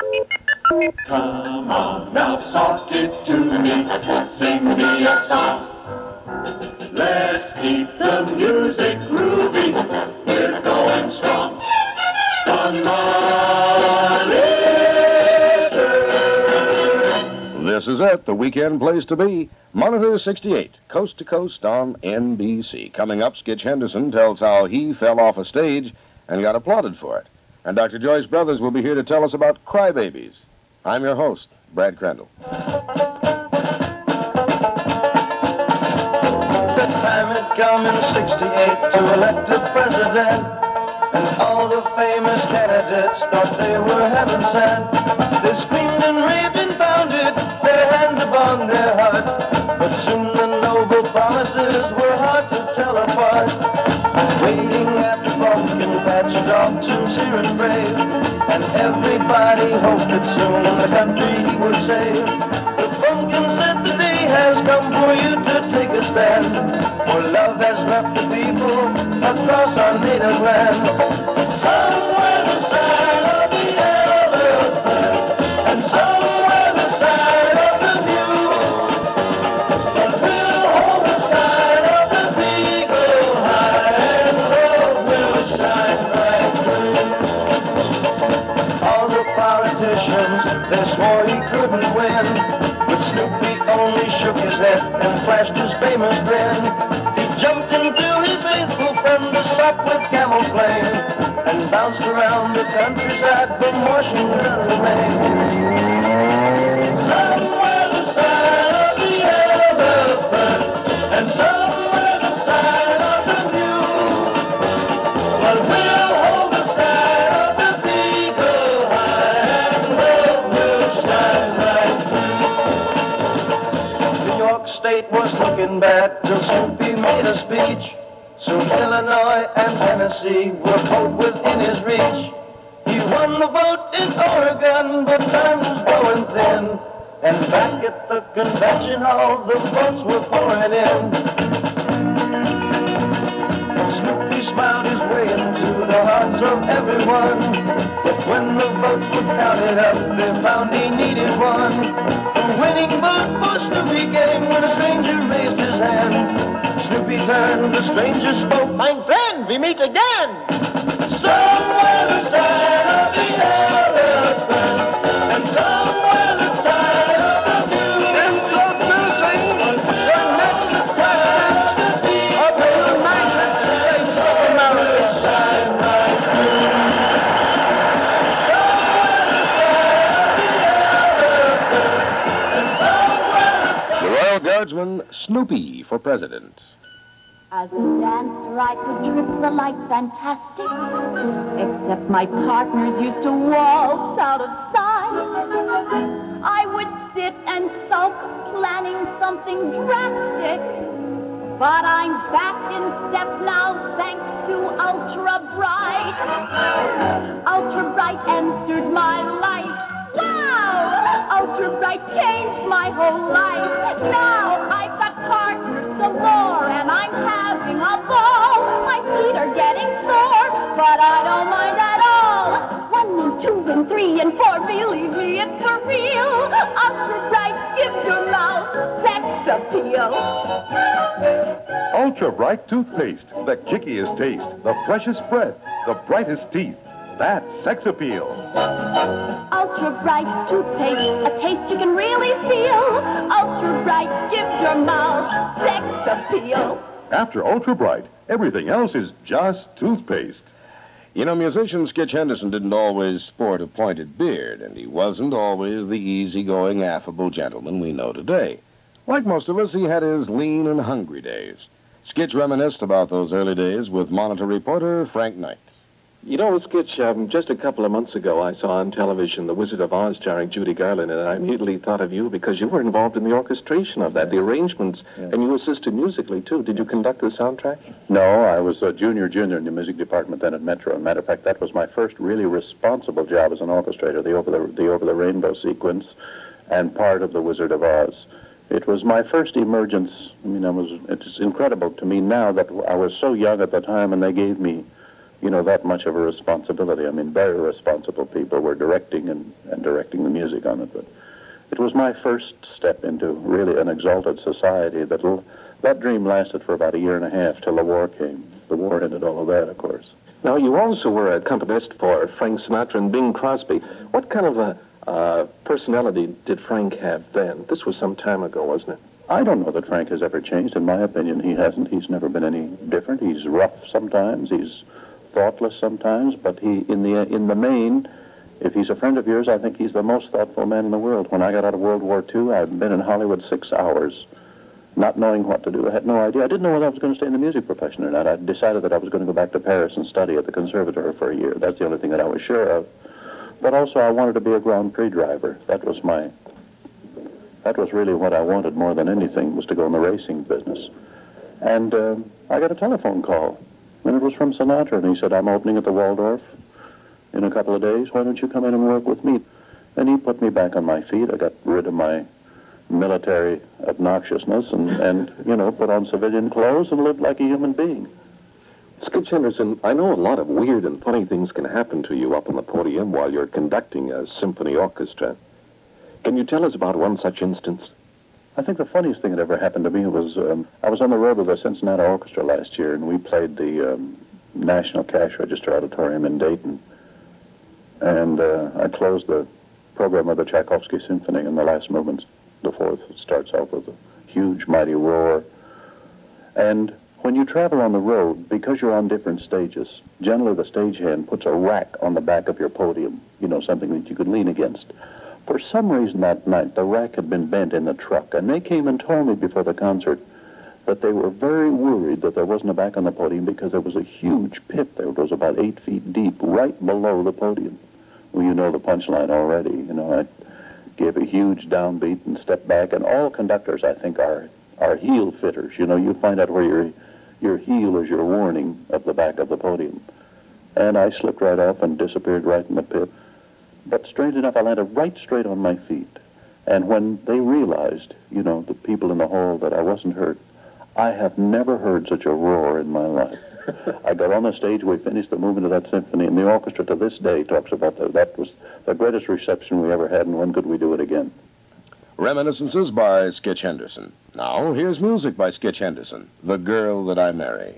Come on now, soft it to me, sing me a song. Let's keep the music groovy, we're going strong. On This is it, the weekend place to be. Monitor 68, coast to coast on NBC. Coming up, Skitch Henderson tells how he fell off a stage and got applauded for it. And Dr. Joyce Brothers will be here to tell us about crybabies. I'm your host, Brad Crandall. The time had come in '68 to elect a president, and all the famous candidates thought they were heaven sent. They screamed and raved and pounded their hands upon their hearts, but soon the noble promises were hard to tell apart. Waiting after pumpkin patch dogs sincere and brave, and everybody hoped that soon the country would save. The pumpkin said the day has come for you to take a stand, for love has left the people across our native land. Somewhere the side of the elephant, and somewhere the side of the view, but we'll hold the side of the beagle high, and love will shine bright through. All the politicians, they swore he couldn't win, but Snoopy only shook his head and flashed his famous grin. He jumped into his faithful friend, the sock with camel flame, and bounced around the countryside from Washington to Maine. Somewhere the side of the elephant, and somewhere the side of the mule, but we'll hold the side of the beagle high, and love will shine right through. New York State was looking bad till Snoopy made a speech. Soon Illinois and Tennessee were both within his reach. He won the vote in Oregon, but time was going thin, and back at the convention hall, the votes were pouring in. Snoopy smiled his way into the hearts of everyone, but when the votes were counted up, they found he needed one. The winning vote for Snoopy came when a stranger raised his hand. Snoopy turned, the stranger spoke, "My friend, we meet again." Somewhere the side of the elephant, and somewhere the side of the mule, and introducing the next side of the beagle of the United States of America. Shine right through. Somewhere the side of the elephant, and somewhere The Royal Guardsman, Snoopy for president. As a dancer, I could trip the light fantastic, except my partners used to waltz out of sight. I would sit and sulk, planning something drastic, but I'm back in step now, thanks to Ultra Bright. Ultra Bright answered my life. Wow! Ultra Bright changed my whole life. Now I've got partners galore, and I'm having a ball. My feet are getting sore, but I don't mind at all. 1 and 2 and 3 and 4, believe me, it's for real. Ultra Bright gives your mouth sex appeal. Ultra Bright toothpaste, the kickiest taste, the freshest breath, the brightest teeth. That's sex appeal. Ultra Bright toothpaste, a taste you can really feel. Ultra Bright gives your mouth sex appeal. After Ultra Bright, everything else is just toothpaste. You know, musician Skitch Henderson didn't always sport a pointed beard, and he wasn't always the easygoing, affable gentleman we know today. Like most of us, he had his lean and hungry days. Skitch reminisced about those early days with Monitor reporter Frank Knight. You know, Skitch, just a couple of months ago, I saw on television The Wizard of Oz starring Judy Garland, and I immediately thought of you because you were involved in the orchestration of that, the arrangements, and you assisted musically, too. Did you conduct the soundtrack? No, I was a junior in the music department then at Metro. As a matter of fact, that was my first really responsible job as an orchestrator, the Over the Rainbow sequence and part of The Wizard of Oz. It was my first emergence. I mean, it's incredible to me now that I was so young at the time, and they gave me that much of a responsibility. I mean, very responsible people were directing and directing the music on it. But it was my first step into really an exalted society. That dream lasted for about a year and a half till the war came. The war ended all of that, of course. Now, you also were a accompanist for Frank Sinatra and Bing Crosby. What kind of a personality did Frank have then? This was some time ago, wasn't it? I don't know that Frank has ever changed. In my opinion, he hasn't. He's never been any different. He's rough sometimes. He's thoughtless sometimes. But in the main, if he's a friend of yours, I think he's the most thoughtful man in the world. When I got out of World War II, I'd been in Hollywood 6 hours, not knowing what to do. I had no idea. I didn't know whether I was going to stay in the music profession or not. I decided that I was going to go back to Paris and study at the conservatoire for a year. That's the only thing that I was sure of. But also, I wanted to be a Grand Prix driver. That was really what I wanted more than anything, was to go in the racing business. And I got a telephone call, and it was from Sinatra, and he said, "I'm opening at the Waldorf in a couple of days. Why don't you come in and work with me?" And he put me back on my feet. I got rid of my military obnoxiousness and put on civilian clothes and lived like a human being. Skitch Henderson, I know a lot of weird and funny things can happen to you up on the podium while you're conducting a symphony orchestra. Can you tell us about one such instance? I think the funniest thing that ever happened to me was I was on the road with the Cincinnati Orchestra last year, and we played the National Cash Register Auditorium in Dayton. And I closed the program of the Tchaikovsky Symphony in the last movement. The fourth starts off with a huge, mighty roar. And when you travel on the road, because you're on different stages, generally the stagehand puts a rack on the back of your podium, something that you could lean against. For some reason that night, the rack had been bent in the truck, and they came and told me before the concert that they were very worried that there wasn't a back on the podium because there was a huge pit there. It was about 8 feet deep, right below the podium. Well, you know the punchline already. I gave a huge downbeat and stepped back, and all conductors, I think, are heel fitters. You find out where your heel is your warning of the back of the podium. And I slipped right off and disappeared right in the pit. But strange enough, I landed right straight on my feet. And when they realized, the people in the hall, that I wasn't hurt, I have never heard such a roar in my life. I got on the stage, we finished the movement of that symphony, and the orchestra to this day talks about that was the greatest reception we ever had, and when could we do it again? Reminiscences by Skitch Henderson. Now, here's music by Skitch Henderson, The Girl That I Marry.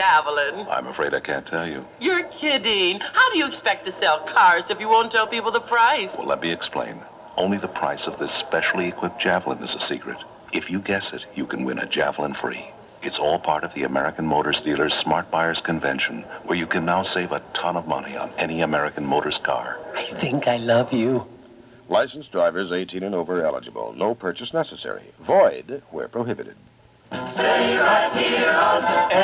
javelin? I'm afraid I can't tell you. You're kidding. How do you expect to sell cars if you won't tell people the price? Well, let me explain. Only the price of this specially equipped javelin is a secret. If you guess it, you can win a javelin free. It's all part of the American Motors Dealers Smart Buyers Convention, where you can now save a ton of money on any American Motors car. I think I love you. Licensed drivers 18 and over eligible. No purchase necessary. Void where prohibited. Stay right here on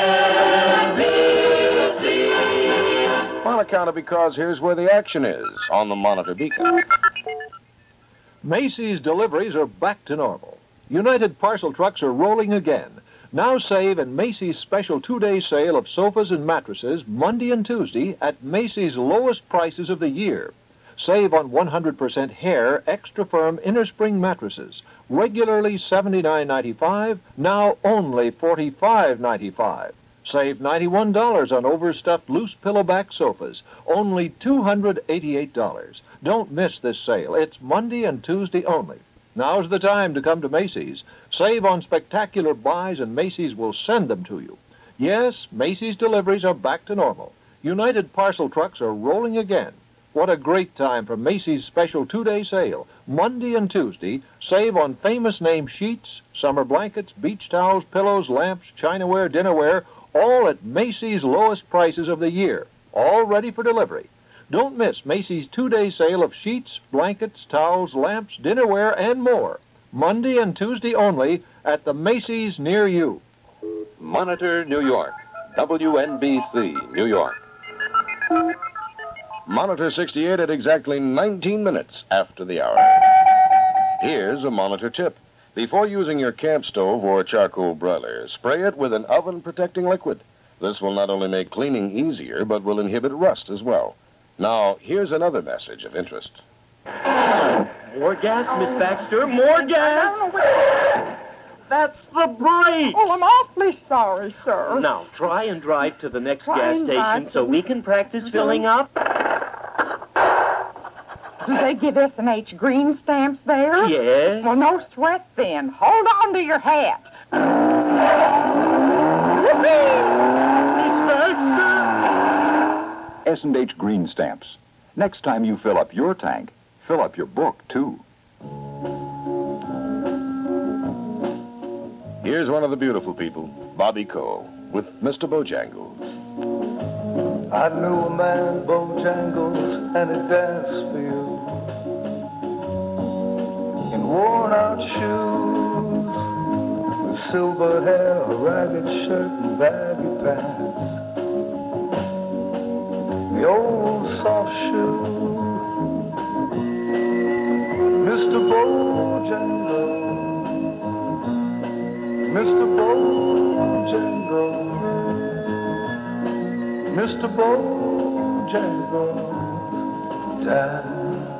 NBC. On account of because here's where the action is on the Monitor Beacon. Macy's deliveries are back to normal. United Parcel Trucks are rolling again. Now save in Macy's special 2-day sale of sofas and mattresses Monday and Tuesday at Macy's lowest prices of the year. Save on 100% hair extra firm innerspring mattresses. Regularly $79.95, now only $45.95. Save $91 on overstuffed loose pillowback sofas, only $288. Don't miss this sale. It's Monday and Tuesday only. Now's the time to come to Macy's. Save on spectacular buys and Macy's will send them to you. Yes, Macy's deliveries are back to normal. United Parcel Trucks are rolling again. What a great time for Macy's special 2-day sale. Monday and Tuesday, save on famous name sheets, summer blankets, beach towels, pillows, lamps, chinaware, dinnerware, all at Macy's lowest prices of the year. All ready for delivery. Don't miss Macy's 2-day sale of sheets, blankets, towels, lamps, dinnerware, and more. Monday and Tuesday only at the Macy's near you. Monitor, New York. WNBC, New York. Monitor 68 at exactly 19 minutes after the hour. Here's a Monitor tip. Before using your camp stove or charcoal broiler, spray it with an oven-protecting liquid. This will not only make cleaning easier, but will inhibit rust as well. Now, here's another message of interest. More gas, Miss Baxter. More gas. That's the brake. Oh, I'm awfully sorry, sir. Now, try and drive to the next gas Fine, station so we can practice filling up. Do they give S&H green stamps there? Yes. Well, no sweat then. Hold on to your hat. S&H Green Stamps. Next time you fill up your tank, fill up your book, too. Here's one of the beautiful people, Bobby Cole, with Mr. Bojangles. I knew a man, Bojangles, and he danced for you. In worn-out shoes, with silver hair, a ragged shirt, and baggy pants. The old soft shoe, Mr. Bojangles, Mr. Bojangles, Mr. Bojangles, dance.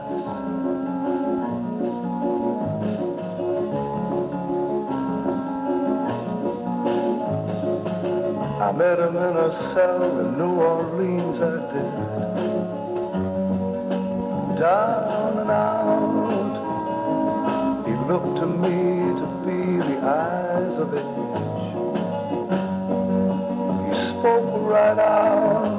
I met him in a cell in New Orleans, I did. Down and out, he looked to me to be the eyes of age. He spoke right out,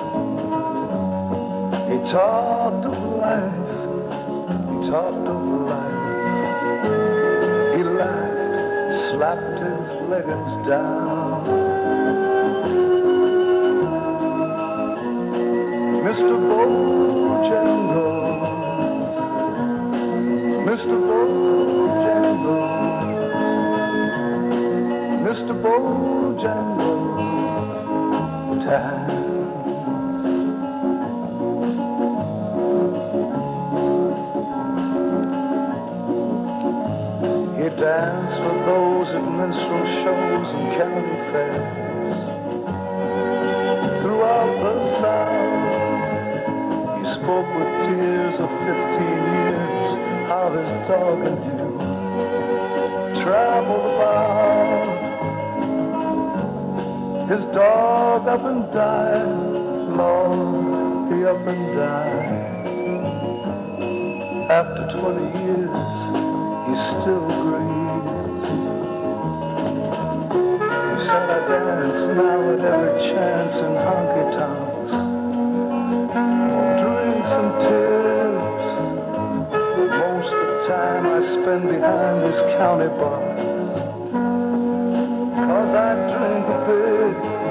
he talked of life, he talked of life. He laughed, slapped his leggings down. Mr. Bojangles, Mr. Bojangles, Mr. Bojangles, dance. He danced with those at minstrel shows and county fairs. Throughout the South, spoke with tears of 15 years, how his dog and you traveled about. His dog up and died, Lord, he up and died. After 20 years, he still grieves. He Well, I dance now at every chance in honky-tonks. Drinks and tears. Most of the time I spend behind this county bar. 'Cause I drink big.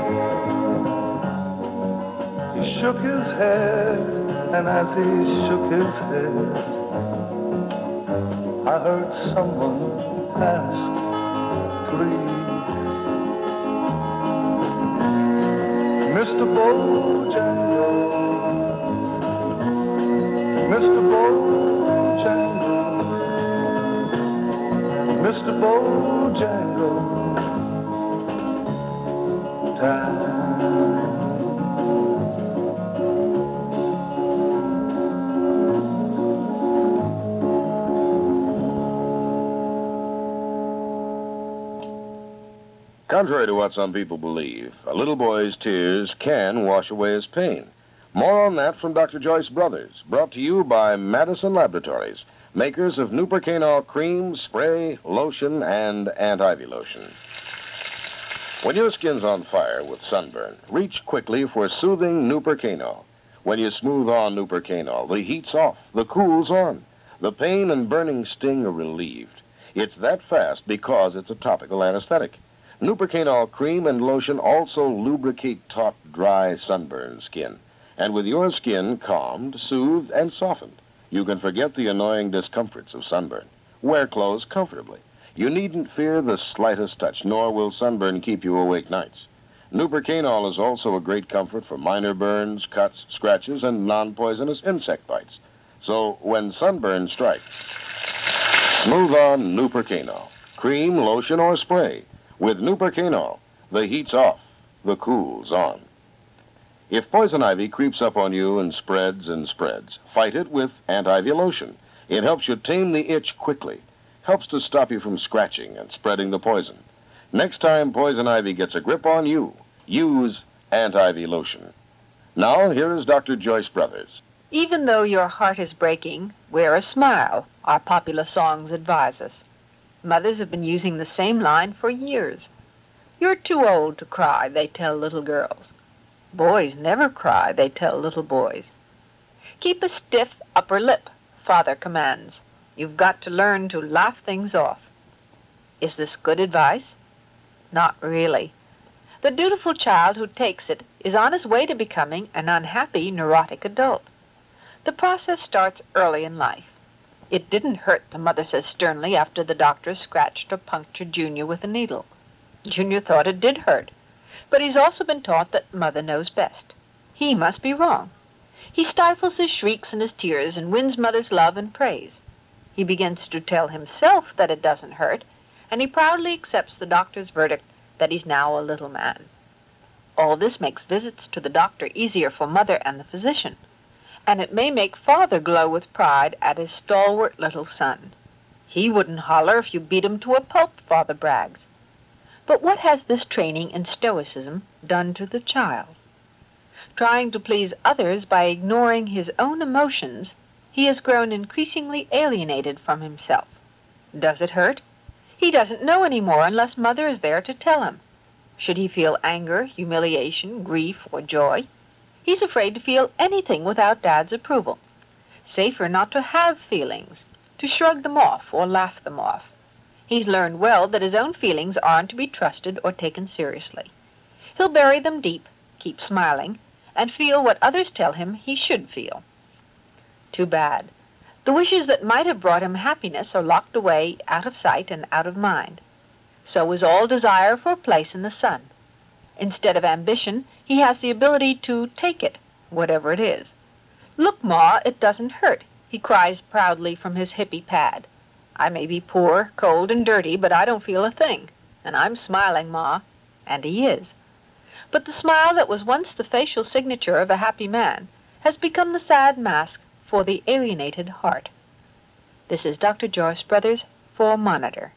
He shook his head, and as he shook his head, I heard someone ask, please, Mr. Bojangles, Mr. Bojangles, Mr. Bojangles, time. Contrary to what some people believe, a little boy's tears can wash away his pain. More on that from Dr. Joyce Brothers, brought to you by Madison Laboratories, makers of Nupercanol cream, spray, lotion, and anti-ivy lotion. When your skin's on fire with sunburn, reach quickly for soothing Nupercanol. When you smooth on Nupercanol, the heat's off, the cool's on. The pain and burning sting are relieved. It's that fast because it's a topical anesthetic. Nupercanol cream and lotion also lubricate taut, dry, sunburned skin. And with your skin calmed, soothed, and softened, you can forget the annoying discomforts of sunburn. Wear clothes comfortably. You needn't fear the slightest touch, nor will sunburn keep you awake nights. Nupercanol is also a great comfort for minor burns, cuts, scratches, and non-poisonous insect bites. So when sunburn strikes, smooth on Nupercanol. Cream, lotion, or spray. With Nupercanol, the heat's off, the cool's on. If poison ivy creeps up on you and spreads, fight it with anti-ivy lotion. It helps you tame the itch quickly, helps to stop you from scratching and spreading the poison. Next time poison ivy gets a grip on you, use anti-ivy lotion. Now, here is Dr. Joyce Brothers. Even though your heart is breaking, wear a smile, our popular songs advise us. Mothers have been using the same line for years. You're too old to cry, they tell little girls. Boys never cry, they tell little boys. Keep a stiff upper lip, Father commands. You've got to learn to laugh things off. Is this good advice? Not really. The dutiful child who takes it is on his way to becoming an unhappy, neurotic adult. The process starts early in life. It didn't hurt, the mother says sternly, after the doctor scratched or punctured Junior with a needle. Junior thought it did hurt, but he's also been taught that mother knows best. He must be wrong. He stifles his shrieks and his tears and wins mother's love and praise. He begins to tell himself that it doesn't hurt, and he proudly accepts the doctor's verdict that he's now a little man. All this makes visits to the doctor easier for mother and the physician, and it may make father glow with pride at his stalwart little son. He wouldn't holler if you beat him to a pulp, father brags. But what has this training in stoicism done to the child? Trying to please others by ignoring his own emotions, he has grown increasingly alienated from himself. Does it hurt? He doesn't know anymore unless mother is there to tell him. Should he feel anger, humiliation, grief, or joy? He's afraid to feel anything without Dad's approval. Safer not to have feelings, to shrug them off or laugh them off. He's learned well that his own feelings aren't to be trusted or taken seriously. He'll bury them deep, keep smiling, and feel what others tell him he should feel. Too bad. The wishes that might have brought him happiness are locked away out of sight and out of mind. So is all desire for a place in the sun. Instead of ambition, he has the ability to take it, whatever it is. Look, Ma, it doesn't hurt, he cries proudly from his hippie pad. I may be poor, cold, and dirty, but I don't feel a thing. And I'm smiling, Ma. And he is. But the smile that was once the facial signature of a happy man has become the sad mask for the alienated heart. This is Dr. Joyce Brothers for Monitor.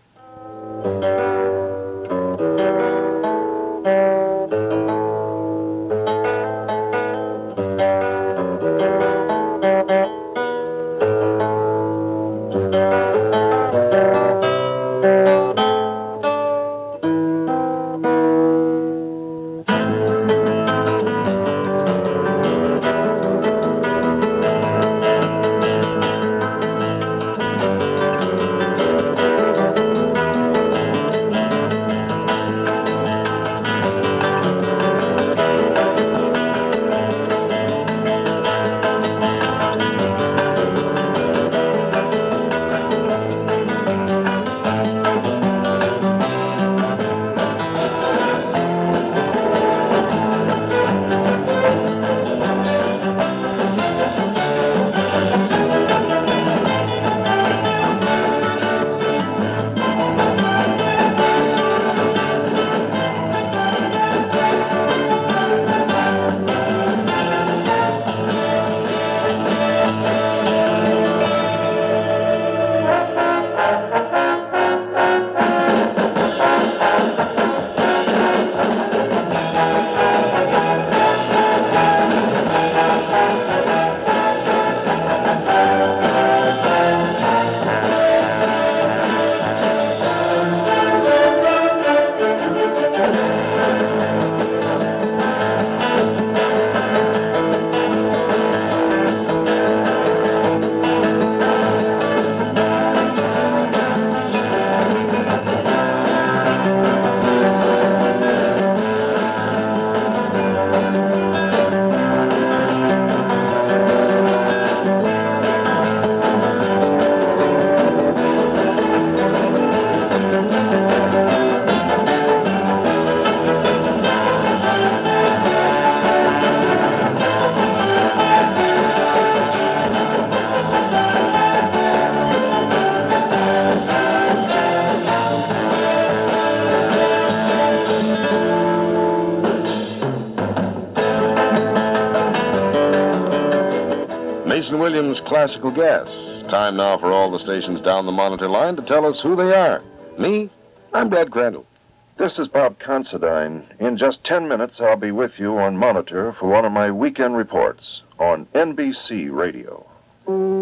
Williams Classical Gas. Time now for all the stations down the Monitor line to tell us who they are. Me, I'm Brad Crandall. This is Bob Considine. In just 10 minutes, I'll be with you on Monitor for one of my weekend reports on NBC Radio.